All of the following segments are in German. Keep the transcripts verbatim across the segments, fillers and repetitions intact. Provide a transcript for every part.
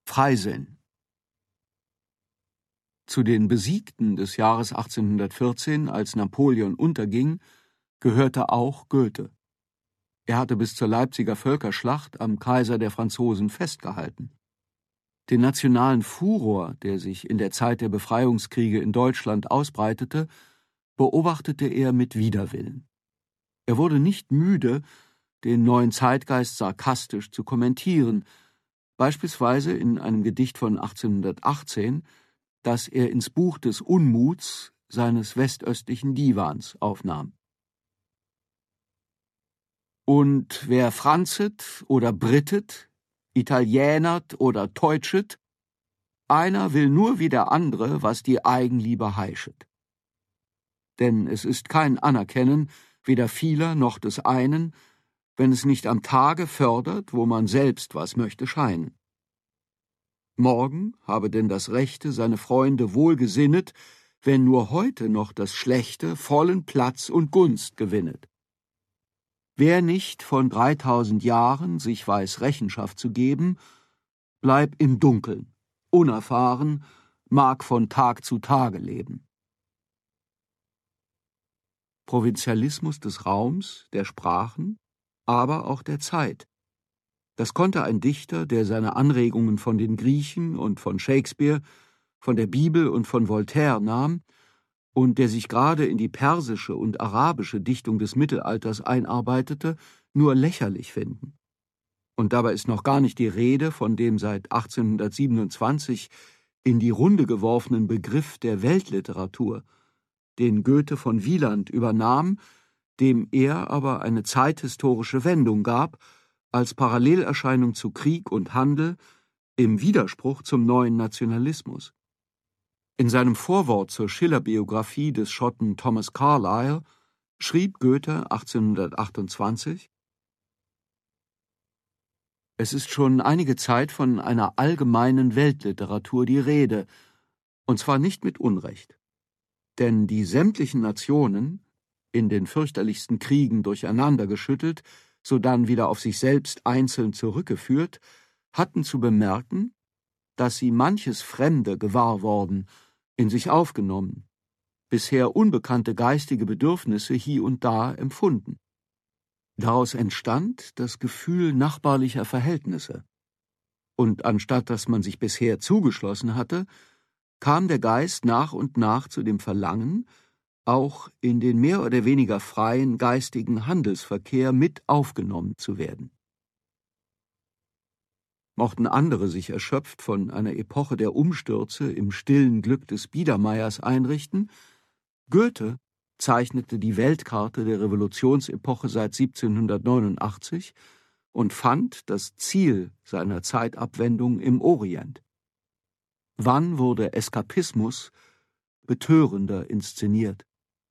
Freisinn. Zu den Besiegten des Jahres achtzehnhundertvierzehn, als Napoleon unterging, gehörte auch Goethe. Er hatte bis zur Leipziger Völkerschlacht am Kaiser der Franzosen festgehalten. Den nationalen Furor, der sich in der Zeit der Befreiungskriege in Deutschland ausbreitete, beobachtete er mit Widerwillen. Er wurde nicht müde, den neuen Zeitgeist sarkastisch zu kommentieren, beispielsweise in einem Gedicht von achtzehnhundertachtzehn, das er ins Buch des Unmuts seines westöstlichen Divans aufnahm. Und wer franzet oder brittet, italienert oder deutschet, einer will nur wie der andere, was die Eigenliebe heischet. Denn es ist kein Anerkennen, weder vieler noch des einen, wenn es nicht am Tage fördert, wo man selbst was möchte scheinen. Morgen habe denn das Rechte seine Freunde wohlgesinnet, wenn nur heute noch das Schlechte vollen Platz und Gunst gewinnet. Wer nicht von dreitausend Jahren sich weiß Rechenschaft zu geben, bleib im Dunkeln, unerfahren, mag von Tag zu Tage leben. Provinzialismus des Raums, der Sprachen, aber auch der Zeit. Das konnte ein Dichter, der seine Anregungen von den Griechen und von Shakespeare, von der Bibel und von Voltaire nahm und der sich gerade in die persische und arabische Dichtung des Mittelalters einarbeitete, nur lächerlich finden. Und dabei ist noch gar nicht die Rede von dem seit achtzehnhundertsiebenundzwanzig in die Runde geworfenen Begriff der Weltliteratur, den Goethe von Wieland übernahm, dem er aber eine zeithistorische Wendung gab, als Parallelerscheinung zu Krieg und Handel, im Widerspruch zum neuen Nationalismus. In seinem Vorwort zur Schiller-Biographie des Schotten Thomas Carlyle schrieb Goethe achtzehnhundertachtundzwanzig: Es ist schon einige Zeit von einer allgemeinen Weltliteratur die Rede, und zwar nicht mit Unrecht. Denn die sämtlichen Nationen, in den fürchterlichsten Kriegen durcheinandergeschüttelt, sodann wieder auf sich selbst einzeln zurückgeführt, hatten zu bemerken, dass sie manches Fremde gewahr worden, in sich aufgenommen, bisher unbekannte geistige Bedürfnisse hie und da empfunden. Daraus entstand das Gefühl nachbarlicher Verhältnisse. Und anstatt dass man sich bisher zugeschlossen hatte, kam der Geist nach und nach zu dem Verlangen, auch in den mehr oder weniger freien geistigen Handelsverkehr mit aufgenommen zu werden. Mochten andere sich erschöpft von einer Epoche der Umstürze im stillen Glück des Biedermeiers einrichten, Goethe zeichnete die Weltkarte der Revolutionsepoche seit siebzehnhundertneunundachtzig und fand das Ziel seiner Zeitabwendung im Orient. Wann wurde Eskapismus betörender inszeniert?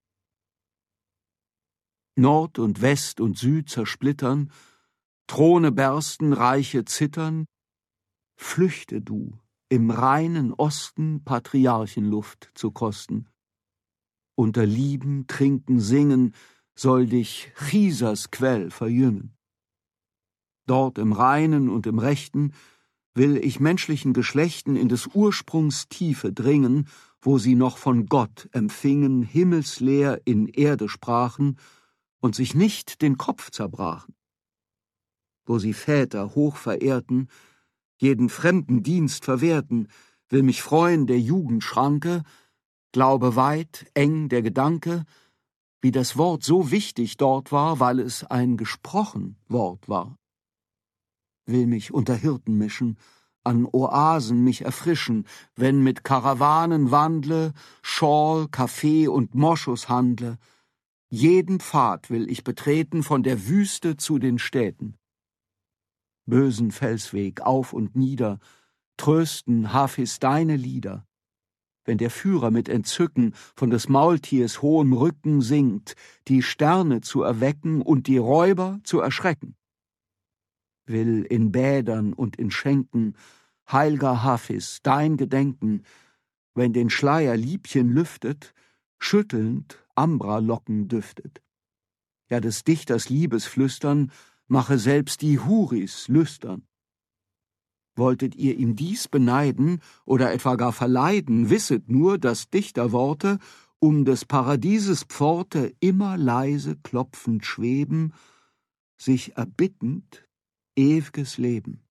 Nord und West und Süd zersplittern, Throne bersten, Reiche zittern, flüchte du, im reinen Osten Patriarchenluft zu kosten. Unter Lieben, Trinken, Singen soll dich Chisas Quell verjüngen. Dort im Reinen und im Rechten will ich menschlichen Geschlechten in des Ursprungs Tiefe dringen, wo sie noch von Gott empfingen, himmelsleer in Erde sprachen und sich nicht den Kopf zerbrachen. Wo sie Väter hoch verehrten, jeden fremden Dienst verwehrten, will mich freuen der Jugend Schranke, glaube weit, eng der Gedanke, wie das Wort so wichtig dort war, weil es ein gesprochen Wort war. Will mich unter Hirten mischen, an Oasen mich erfrischen, wenn mit Karawanen wandle, Schorl, Kaffee und Moschus handle. Jeden Pfad will ich betreten von der Wüste zu den Städten. Bösen Felsweg auf und nieder, trösten Hafiz deine Lieder. Wenn der Führer mit Entzücken von des Maultiers hohem Rücken singt, die Sterne zu erwecken und die Räuber zu erschrecken. Will in Bädern und in Schenken, heilger Hafiz, dein Gedenken, wenn den Schleier Liebchen lüftet, schüttelnd Ambralocken düftet. Ja, des Dichters Liebesflüstern mache selbst die Huris lüstern. Wolltet ihr ihm dies beneiden oder etwa gar verleiden, wisset nur, dass Dichterworte um des Paradieses Pforte immer leise klopfend schweben, sich erbittend ew'ges Leben.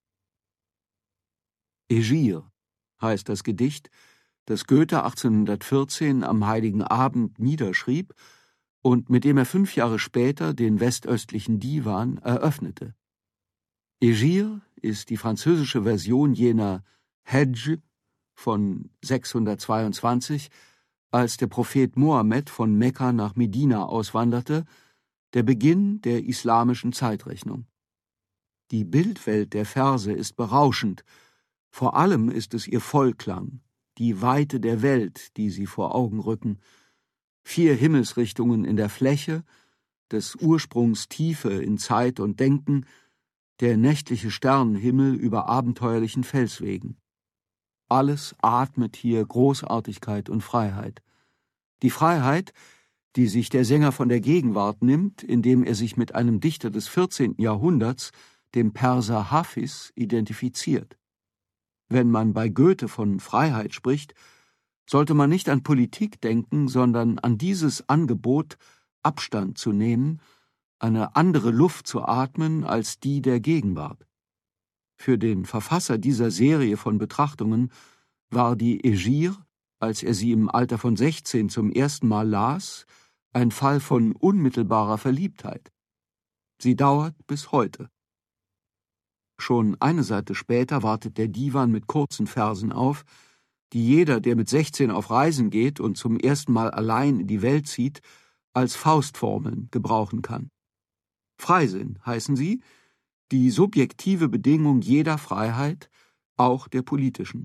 Egir heißt das Gedicht, das Goethe achtzehnhundertvierzehn am Heiligen Abend niederschrieb und mit dem er fünf Jahre später den westöstlichen Divan eröffnete. Egir ist die französische Version jener Hedj von sechshundertzweiundzwanzig, als der Prophet Mohammed von Mekka nach Medina auswanderte, der Beginn der islamischen Zeitrechnung. Die Bildwelt der Verse ist berauschend, vor allem ist es ihr Vollklang, die Weite der Welt, die sie vor Augen rücken, vier Himmelsrichtungen in der Fläche, des Ursprungs Tiefe in Zeit und Denken, der nächtliche Sternenhimmel über abenteuerlichen Felswegen. Alles atmet hier Großartigkeit und Freiheit. Die Freiheit, die sich der Sänger von der Gegenwart nimmt, indem er sich mit einem Dichter des vierzehnten Jahrhunderts, dem Perser Hafiz, identifiziert. Wenn man bei Goethe von Freiheit spricht, sollte man nicht an Politik denken, sondern an dieses Angebot, Abstand zu nehmen, eine andere Luft zu atmen als die der Gegenwart. Für den Verfasser dieser Serie von Betrachtungen war die Egir, als er sie im Alter von sechzehn zum ersten Mal las, ein Fall von unmittelbarer Verliebtheit. Sie dauert bis heute. Schon eine Seite später wartet der Divan mit kurzen Versen auf, die jeder, der mit sechzehn auf Reisen geht und zum ersten Mal allein in die Welt zieht, als Faustformeln gebrauchen kann. Freisinn heißen sie, die subjektive Bedingung jeder Freiheit, auch der politischen.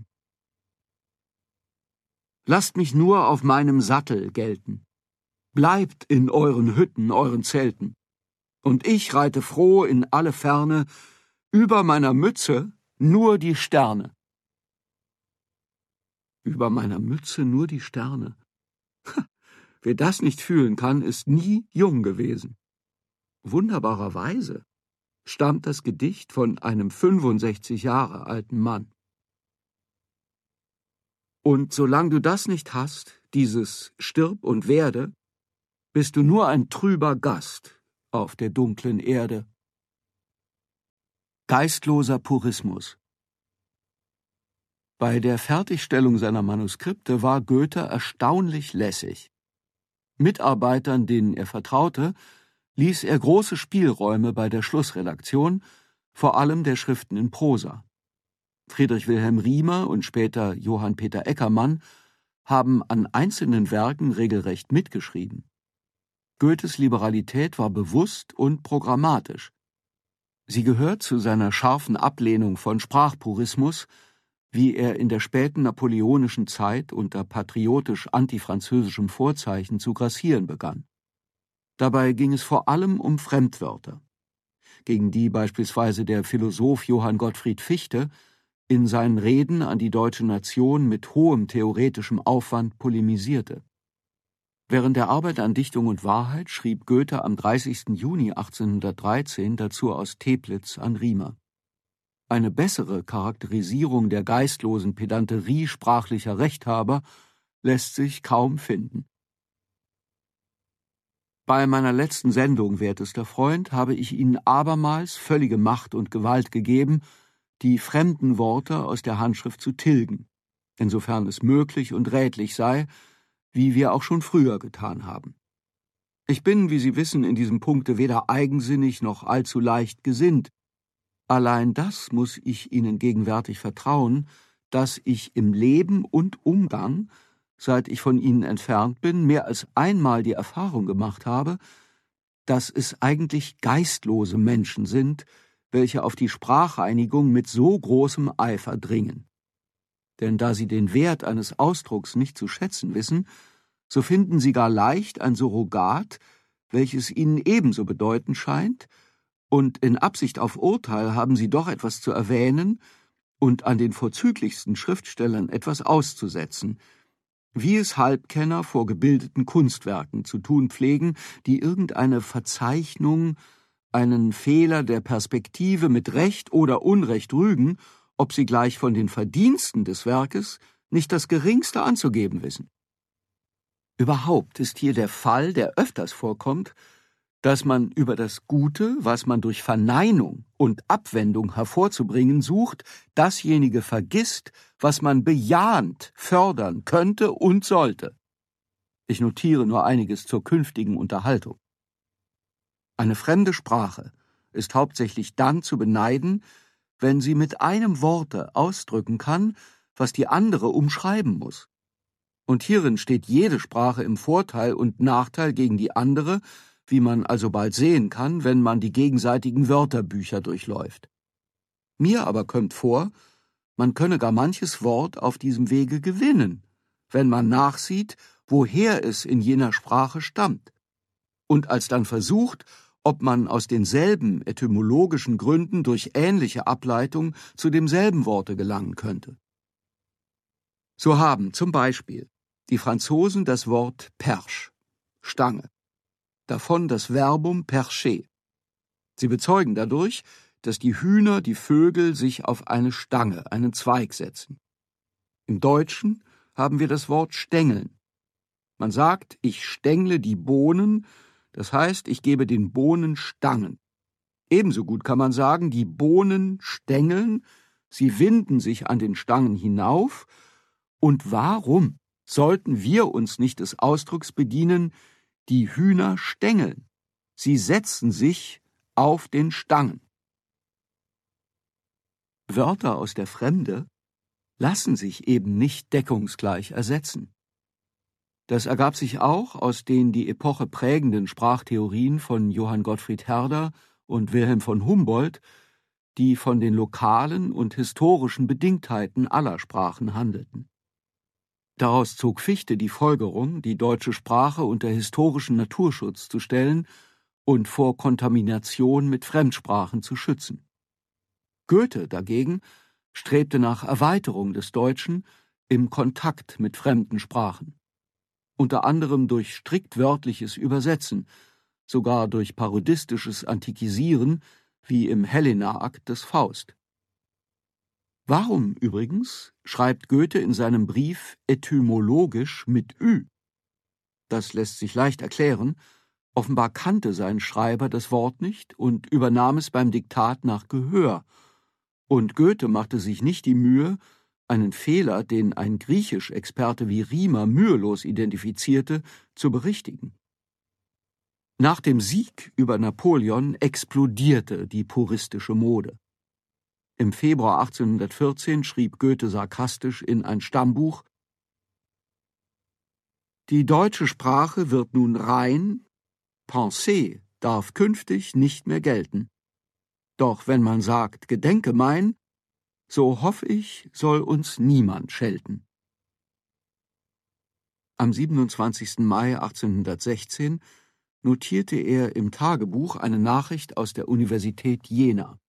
Lasst mich nur auf meinem Sattel gelten. Bleibt in euren Hütten, euren Zelten. Und ich reite froh in alle Ferne, über meiner Mütze nur die Sterne. Über meiner Mütze nur die Sterne. Wer das nicht fühlen kann, ist nie jung gewesen. Wunderbarerweise stammt das Gedicht von einem fünfundsechzig Jahre alten Mann. Und solange du das nicht hast, dieses Stirb und werde, bist du nur ein trüber Gast auf der dunklen Erde. Geistloser Purismus. Bei der Fertigstellung seiner Manuskripte war Goethe erstaunlich lässig. Mitarbeitern, denen er vertraute, ließ er große Spielräume bei der Schlussredaktion, vor allem der Schriften in Prosa. Friedrich Wilhelm Riemer und später Johann Peter Eckermann haben an einzelnen Werken regelrecht mitgeschrieben. Goethes Liberalität war bewusst und programmatisch. Sie gehört zu seiner scharfen Ablehnung von Sprachpurismus, wie er in der späten napoleonischen Zeit unter patriotisch-antifranzösischem Vorzeichen zu grassieren begann. Dabei ging es vor allem um Fremdwörter, gegen die beispielsweise der Philosoph Johann Gottfried Fichte in seinen Reden an die deutsche Nation mit hohem theoretischem Aufwand polemisierte. Während der Arbeit an Dichtung und Wahrheit schrieb Goethe am dreißigsten Juni achtzehnhundertdreizehn dazu aus Teplitz an Riemer. Eine bessere Charakterisierung der geistlosen Pedanterie sprachlicher Rechthaber lässt sich kaum finden. Bei meiner letzten Sendung, wertester Freund, habe ich Ihnen abermals völlige Macht und Gewalt gegeben, die fremden Worte aus der Handschrift zu tilgen, insofern es möglich und rätlich sei, wie wir auch schon früher getan haben. Ich bin, wie Sie wissen, in diesem Punkte weder eigensinnig noch allzu leicht gesinnt. Allein das muss ich Ihnen gegenwärtig vertrauen, dass ich im Leben und Umgang, seit ich von Ihnen entfernt bin, mehr als einmal die Erfahrung gemacht habe, dass es eigentlich geistlose Menschen sind, welche auf die Sprachreinigung mit so großem Eifer dringen. Denn da sie den Wert eines Ausdrucks nicht zu schätzen wissen, so finden sie gar leicht ein Surrogat, welches ihnen ebenso bedeutend scheint, und in Absicht auf Urteil haben sie doch etwas zu erwähnen und an den vorzüglichsten Schriftstellern etwas auszusetzen, wie es Halbkenner vor gebildeten Kunstwerken zu tun pflegen, die irgendeine Verzeichnung, einen Fehler der Perspektive mit Recht oder Unrecht rügen ob sie gleich von den Verdiensten des Werkes nicht das geringste anzugeben wissen. Überhaupt ist hier der Fall, der öfters vorkommt, dass man über das Gute, was man durch Verneinung und Abwendung hervorzubringen sucht, dasjenige vergisst, was man bejahend fördern könnte und sollte. Ich notiere nur einiges zur künftigen Unterhaltung. Eine fremde Sprache ist hauptsächlich dann zu beneiden, wenn sie mit einem Worte ausdrücken kann, was die andere umschreiben muss. Und hierin steht jede Sprache im Vorteil und Nachteil gegen die andere, wie man also bald sehen kann, wenn man die gegenseitigen Wörterbücher durchläuft. Mir aber kommt vor, man könne gar manches Wort auf diesem Wege gewinnen, wenn man nachsieht, woher es in jener Sprache stammt, und alsdann versucht, ob man aus denselben etymologischen Gründen durch ähnliche Ableitung zu demselben Worte gelangen könnte. So haben zum Beispiel die Franzosen das Wort perche, Stange, davon das Verbum percher. Sie bezeugen dadurch, dass die Hühner, die Vögel sich auf eine Stange, einen Zweig setzen. Im Deutschen haben wir das Wort stängeln. Man sagt, ich stängle die Bohnen, das heißt, ich gebe den Bohnen Stangen. Ebenso gut kann man sagen, die Bohnen stängeln, sie winden sich an den Stangen hinauf. Und warum sollten wir uns nicht des Ausdrucks bedienen, die Hühner stängeln? Sie setzen sich auf den Stangen. Wörter aus der Fremde lassen sich eben nicht deckungsgleich ersetzen. Das ergab sich auch aus den die Epoche prägenden Sprachtheorien von Johann Gottfried Herder und Wilhelm von Humboldt, die von den lokalen und historischen Bedingtheiten aller Sprachen handelten. Daraus zog Fichte die Folgerung, die deutsche Sprache unter historischen Naturschutz zu stellen und vor Kontamination mit Fremdsprachen zu schützen. Goethe dagegen strebte nach Erweiterung des Deutschen im Kontakt mit fremden Sprachen, unter anderem durch strikt wörtliches Übersetzen, sogar durch parodistisches Antikisieren, wie im Helena-Akt des Faust. Warum übrigens schreibt Goethe in seinem Brief etymologisch mit Ü? Das lässt sich leicht erklären. Offenbar kannte sein Schreiber das Wort nicht und übernahm es beim Diktat nach Gehör. Und Goethe machte sich nicht die Mühe, einen Fehler, den ein Griechisch-Experte wie Riemer mühelos identifizierte, zu berichtigen. Nach dem Sieg über Napoleon explodierte die puristische Mode. Im Februar achtzehnhundertvierzehn schrieb Goethe sarkastisch in ein Stammbuch: Die deutsche Sprache wird nun rein, Pensée darf künftig nicht mehr gelten. Doch wenn man sagt, gedenke mein, so hoff ich, soll uns niemand schelten. Am siebenundzwanzigsten Mai achtzehnhundertsechzehn notierte er im Tagebuch eine Nachricht aus der Universität Jena.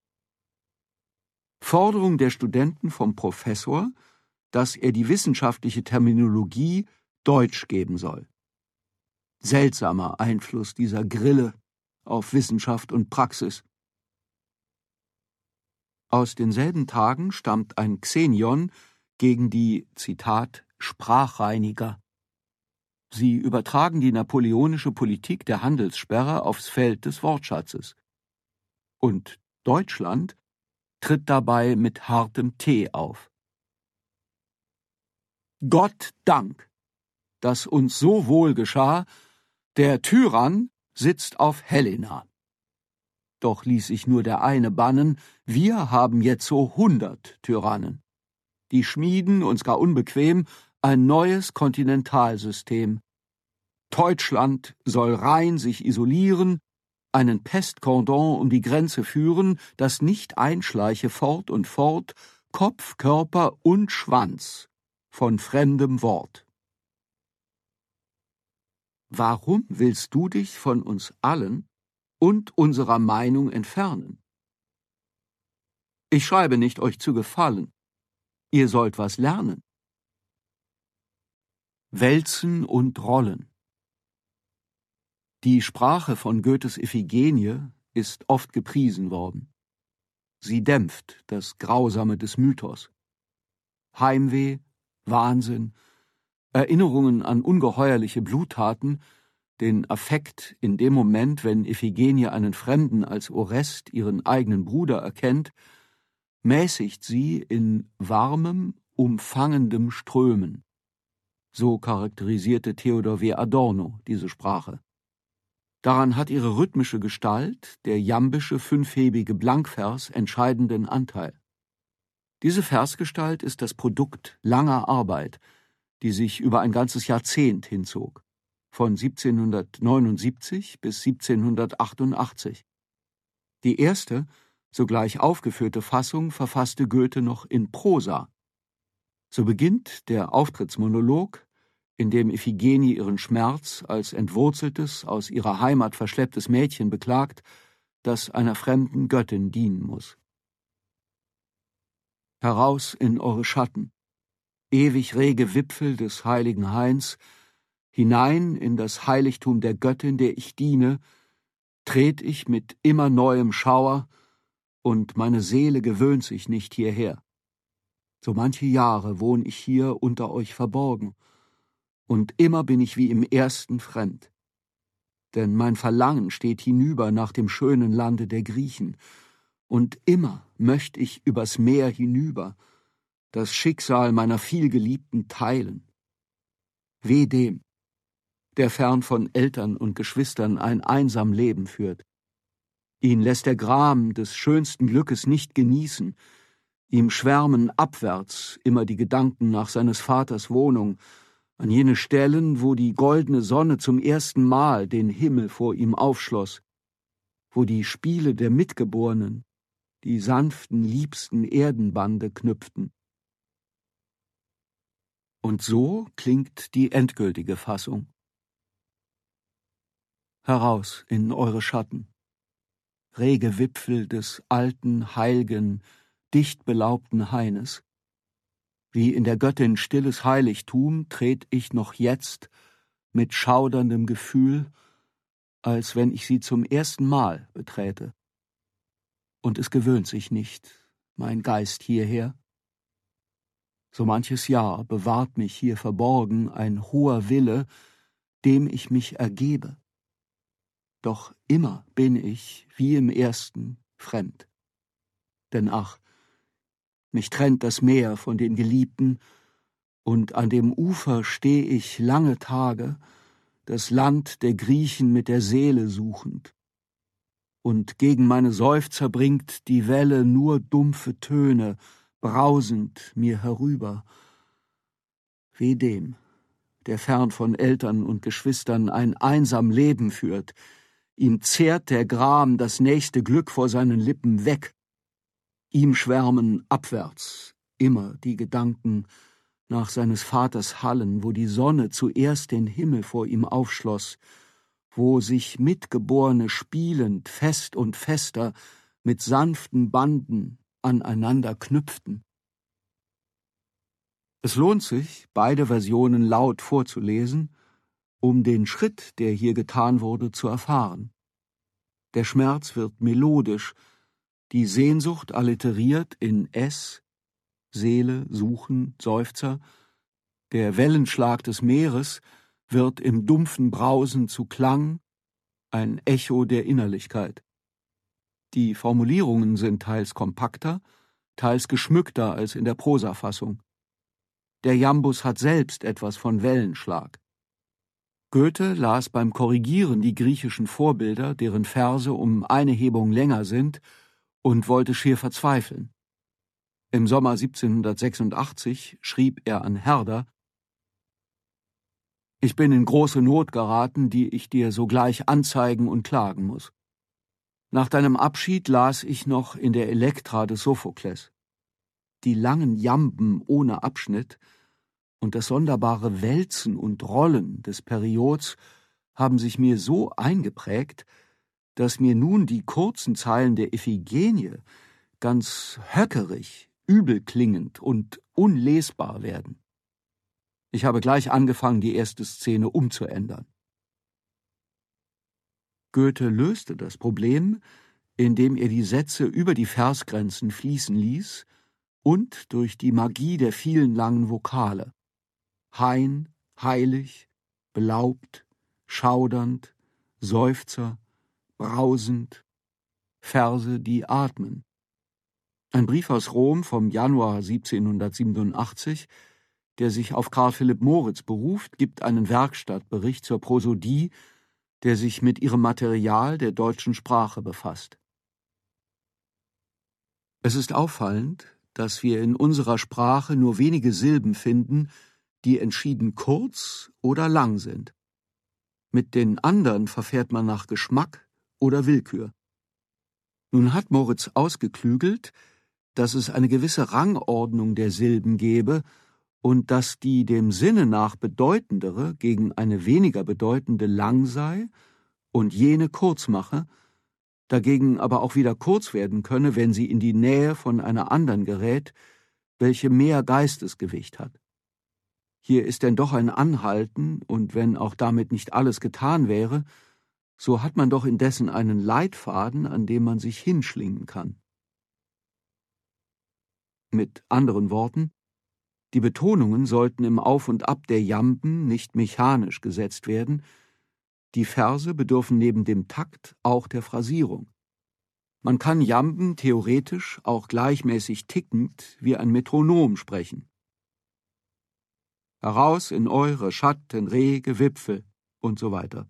Forderung der Studenten vom Professor, dass er die wissenschaftliche Terminologie Deutsch geben soll. Seltsamer Einfluss dieser Grille auf Wissenschaft und Praxis. Aus denselben Tagen stammt ein Xenion gegen die, Zitat, Sprachreiniger. Sie übertragen die napoleonische Politik der Handelssperre aufs Feld des Wortschatzes. Und Deutschland tritt dabei mit hartem Tee auf. Gott Dank, dass uns so wohl geschah, der Tyrann sitzt auf Helena. Doch ließ sich nur der eine bannen, wir haben jetzo hundert Tyrannen. Die schmieden, uns gar unbequem, ein neues Kontinentalsystem. Deutschland soll rein sich isolieren, einen Pestkordon um die Grenze führen, das nicht einschleiche fort und fort, Kopf, Körper und Schwanz von fremdem Wort. Warum willst du dich von uns allen und unserer Meinung entfernen? Ich schreibe nicht, euch zu gefallen. Ihr sollt was lernen. Wälzen und Rollen. Die Sprache von Goethes Iphigenie ist oft gepriesen worden. Sie dämpft das Grausame des Mythos. Heimweh, Wahnsinn, Erinnerungen an ungeheuerliche Bluttaten, den Affekt in dem Moment, wenn Iphigenie einen Fremden als Orest, ihren eigenen Bruder, erkennt, mäßigt sie in warmem, umfangendem Strömen. So charakterisierte Theodor W. Adorno diese Sprache. Daran hat ihre rhythmische Gestalt, der jambische fünfhebige Blankvers, entscheidenden Anteil. Diese Versgestalt ist das Produkt langer Arbeit, die sich über ein ganzes Jahrzehnt hinzog, von siebzehnhundertneunundsiebzig bis siebzehnhundertachtundachtzig. Die erste, sogleich aufgeführte Fassung verfasste Goethe noch in Prosa. So beginnt der Auftrittsmonolog, in dem Iphigenie ihren Schmerz als entwurzeltes, aus ihrer Heimat verschlepptes Mädchen beklagt, das einer fremden Göttin dienen muss. Heraus in eure Schatten, ewig rege Wipfel des heiligen Hains, hinein in das Heiligtum der Göttin, der ich diene, tret ich mit immer neuem Schauer, und meine Seele gewöhnt sich nicht hierher. So manche Jahre wohn ich hier unter euch verborgen, und immer bin ich wie im ersten fremd. Denn mein Verlangen steht hinüber nach dem schönen Lande der Griechen, und immer möcht ich übers Meer hinüber, das Schicksal meiner vielgeliebten teilen. Weh dem, der fern von Eltern und Geschwistern ein einsam Leben führt. Ihn lässt der Gram des schönsten Glückes nicht genießen, ihm schwärmen abwärts immer die Gedanken nach seines Vaters Wohnung, an jene Stellen, wo die goldene Sonne zum ersten Mal den Himmel vor ihm aufschloss, wo die Spiele der Mitgeborenen die sanften, liebsten Erdenbande knüpften. Und so klingt die endgültige Fassung. Heraus in eure Schatten, rege Wipfel des alten, heilgen, dicht belaubten Haines. Wie in der Göttin stilles Heiligtum tret ich noch jetzt mit schauderndem Gefühl, als wenn ich sie zum ersten Mal beträte. Und es gewöhnt sich nicht, mein Geist hierher. So manches Jahr bewahrt mich hier verborgen ein hoher Wille, dem ich mich ergebe. Doch immer bin ich, wie im ersten, fremd. Denn ach, mich trennt das Meer von den Geliebten, und an dem Ufer steh ich lange Tage, das Land der Griechen mit der Seele suchend. Und gegen meine Seufzer bringt die Welle nur dumpfe Töne, brausend mir herüber. Weh dem, der fern von Eltern und Geschwistern ein einsam Leben führt, ihm zehrt der Gram das nächste Glück vor seinen Lippen weg. Ihm schwärmen abwärts immer die Gedanken nach seines Vaters Hallen, wo die Sonne zuerst den Himmel vor ihm aufschloss, wo sich Mitgeborene spielend fest und fester mit sanften Banden aneinander knüpften. Es lohnt sich, beide Versionen laut vorzulesen, um den Schritt, der hier getan wurde, zu erfahren. Der Schmerz wird melodisch, die Sehnsucht alliteriert in S, Seele, Suchen, Seufzer, der Wellenschlag des Meeres wird im dumpfen Brausen zu Klang, ein Echo der Innerlichkeit. Die Formulierungen sind teils kompakter, teils geschmückter als in der Prosafassung. Der Jambus hat selbst etwas von Wellenschlag. Goethe las beim Korrigieren die griechischen Vorbilder, deren Verse um eine Hebung länger sind, und wollte schier verzweifeln. Im Sommer siebzehnhundertsechsundachtzig schrieb er an Herder: »Ich bin in große Not geraten, die ich dir sogleich anzeigen und klagen muss. Nach deinem Abschied las ich noch in der Elektra des Sophokles. Die langen Jamben ohne Abschnitt und das sonderbare Wälzen und Rollen des Periods haben sich mir so eingeprägt, dass mir nun die kurzen Zeilen der Iphigenie ganz höckerig, übelklingend und unlesbar werden. Ich habe gleich angefangen, die erste Szene umzuändern.« Goethe löste das Problem, indem er die Sätze über die Versgrenzen fließen ließ und durch die Magie der vielen langen Vokale. Hein, heilig, belaubt, schaudernd, Seufzer, brausend, Verse, die atmen. Ein Brief aus Rom vom Januar siebzehnhundertsiebenundachtzig, der sich auf Karl Philipp Moritz beruft, gibt einen Werkstattbericht zur Prosodie, der sich mit ihrem Material der deutschen Sprache befasst. Es ist auffallend, dass wir in unserer Sprache nur wenige Silben finden, die entschieden kurz oder lang sind. Mit den anderen verfährt man nach Geschmack oder Willkür. Nun hat Moritz ausgeklügelt, dass es eine gewisse Rangordnung der Silben gebe und dass die dem Sinne nach bedeutendere gegen eine weniger bedeutende lang sei und jene kurz mache, dagegen aber auch wieder kurz werden könne, wenn sie in die Nähe von einer anderen gerät, welche mehr Geistesgewicht hat. Hier ist denn doch ein Anhalten, und wenn auch damit nicht alles getan wäre, so hat man doch indessen einen Leitfaden, an dem man sich hinschlingen kann. Mit anderen Worten, die Betonungen sollten im Auf und Ab der Jamben nicht mechanisch gesetzt werden, die Verse bedürfen neben dem Takt auch der Phrasierung. Man kann Jamben theoretisch auch gleichmäßig tickend wie ein Metronom sprechen. Heraus in eure Schatten, rege Wipfel und so weiter.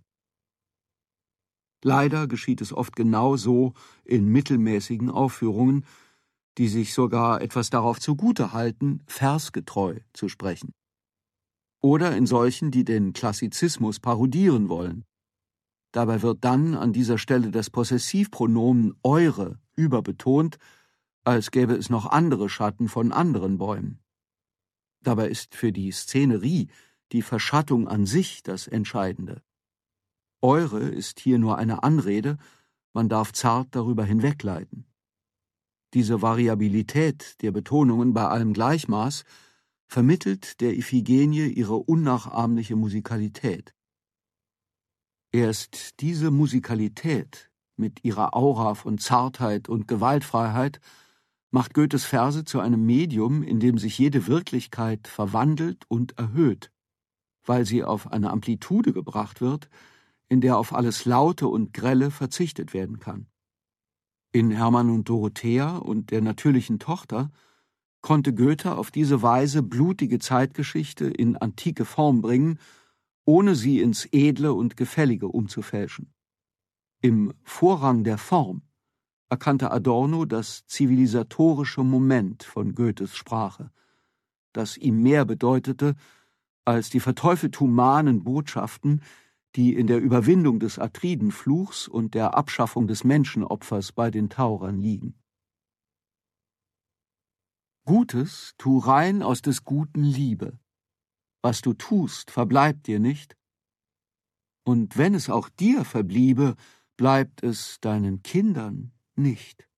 Leider geschieht es oft genau so in mittelmäßigen Aufführungen, die sich sogar etwas darauf zugute halten, versgetreu zu sprechen. Oder in solchen, die den Klassizismus parodieren wollen. Dabei wird dann an dieser Stelle das Possessivpronomen eure überbetont, als gäbe es noch andere Schatten von anderen Bäumen. Dabei ist für die Szenerie die Verschattung an sich das Entscheidende. Eure ist hier nur eine Anrede, man darf zart darüber hinwegleiten. Diese Variabilität der Betonungen bei allem Gleichmaß vermittelt der Iphigenie ihre unnachahmliche Musikalität. Erst diese Musikalität mit ihrer Aura von Zartheit und Gewaltfreiheit macht Goethes Verse zu einem Medium, in dem sich jede Wirklichkeit verwandelt und erhöht, weil sie auf eine Amplitude gebracht wird, in der auf alles Laute und Grelle verzichtet werden kann. In Hermann und Dorothea und der natürlichen Tochter konnte Goethe auf diese Weise blutige Zeitgeschichte in antike Form bringen, ohne sie ins Edle und Gefällige umzufälschen. Im Vorrang der Form erkannte Adorno das zivilisatorische Moment von Goethes Sprache, das ihm mehr bedeutete als die verteufelt humanen Botschaften, die in der Überwindung des Atridenfluchs und der Abschaffung des Menschenopfers bei den Taurern liegen. Gutes tu rein aus des Guten Liebe. Was du tust, verbleibt dir nicht. Und wenn es auch dir verbliebe, bleibt es deinen Kindern nicht.